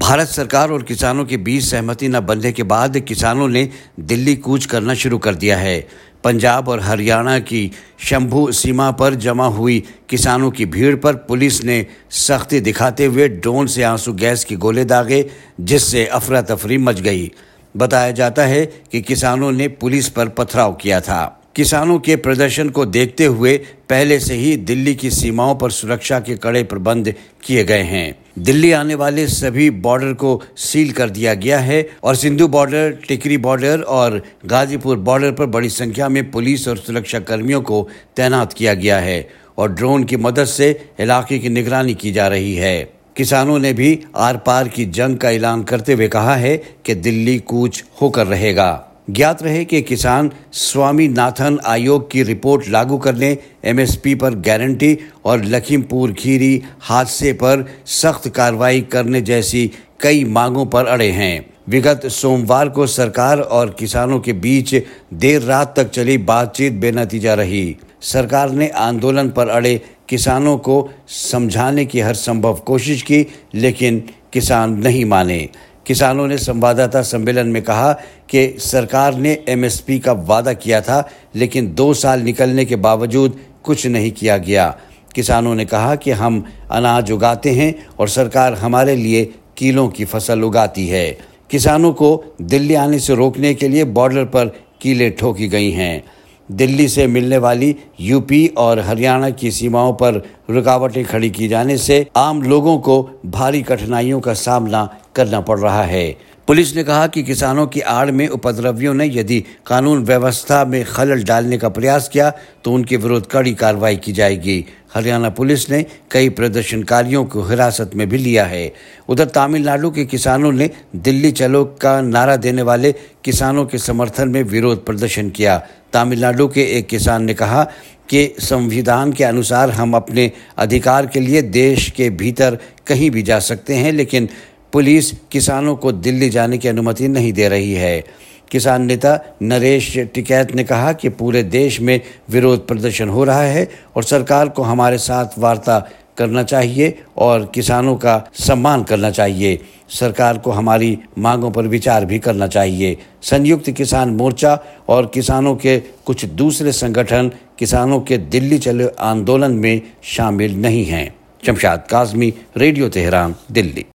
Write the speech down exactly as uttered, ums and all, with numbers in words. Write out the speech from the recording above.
भारत सरकार और किसानों के बीच सहमति न बनने के बाद किसानों ने दिल्ली कूच करना शुरू कर दिया है। पंजाब और हरियाणा की शंभू सीमा पर जमा हुई किसानों की भीड़ पर पुलिस ने सख्ती दिखाते हुए ड्रोन से आंसू गैस के गोले दागे, जिससे अफरा तफरी मच गई। बताया जाता है कि किसानों ने पुलिस पर पथराव किया था। किसानों के प्रदर्शन को देखते हुए पहले से ही दिल्ली की सीमाओं पर सुरक्षा के कड़े प्रबंध किए गए हैं। दिल्ली आने वाले सभी बॉर्डर को सील कर दिया गया है और सिंधु बॉर्डर, टिकरी बॉर्डर और गाजीपुर बॉर्डर पर बड़ी संख्या में पुलिस और सुरक्षा कर्मियों को तैनात किया गया है और ड्रोन की मदद से इलाके की निगरानी की जा रही है। किसानों ने भी आर पार की जंग का ऐलान करते हुए कहा है कि दिल्ली कूच होकर रहेगा। ज्ञात रहे कि किसान स्वामीनाथन आयोग की रिपोर्ट लागू करने, एमएसपी पर गारंटी और लखीमपुर खीरी हादसे पर सख्त कार्रवाई करने जैसी कई मांगों पर अड़े हैं। विगत सोमवार को सरकार और किसानों के बीच देर रात तक चली बातचीत बेनतीजा रही। सरकार ने आंदोलन पर अड़े किसानों को समझाने की हर संभव कोशिश की, लेकिन किसान नहीं माने। किसानों ने संवाददाता सम्मेलन में कहा कि सरकार ने एमएसपी का वादा किया था, लेकिन दो साल निकलने के बावजूद कुछ नहीं किया गया। किसानों ने कहा कि हम अनाज उगाते हैं और सरकार हमारे लिए कीलों की फसल उगाती है। किसानों को दिल्ली आने से रोकने के लिए बॉर्डर पर कीलें ठोकी गई हैं। दिल्ली से मिलने वाली यूपी और हरियाणा की सीमाओं पर रुकावटें खड़ी की जाने से आम लोगों को भारी कठिनाइयों का सामना करना पड़ रहा है। पुलिस ने कहा कि किसानों की आड़ में उपद्रवियों ने यदि कानून व्यवस्था में खलल डालने का प्रयास किया तो उनके विरुद्ध कड़ी कार्रवाई की जाएगी। हरियाणा पुलिस ने कई प्रदर्शनकारियों को हिरासत में भी लिया है। उधर तमिलनाडु के किसानों ने दिल्ली चलो का नारा देने वाले किसानों के समर्थन में विरोध प्रदर्शन किया। तमिलनाडु के एक किसान ने कहा कि संविधान के अनुसार हम अपने अधिकार के लिए देश के भीतर कहीं भी जा सकते हैं, लेकिन पुलिस किसानों को दिल्ली जाने की अनुमति नहीं दे रही है। किसान नेता नरेश टिकैत ने कहा कि पूरे देश में विरोध प्रदर्शन हो रहा है और सरकार को हमारे साथ वार्ता करना चाहिए और किसानों का सम्मान करना चाहिए। सरकार को हमारी मांगों पर विचार भी करना चाहिए। संयुक्त किसान मोर्चा और किसानों के कुछ दूसरे संगठन किसानों के दिल्ली चलो आंदोलन में शामिल नहीं हैं। Shamshad Kazmi, radio Tehran, Delhi.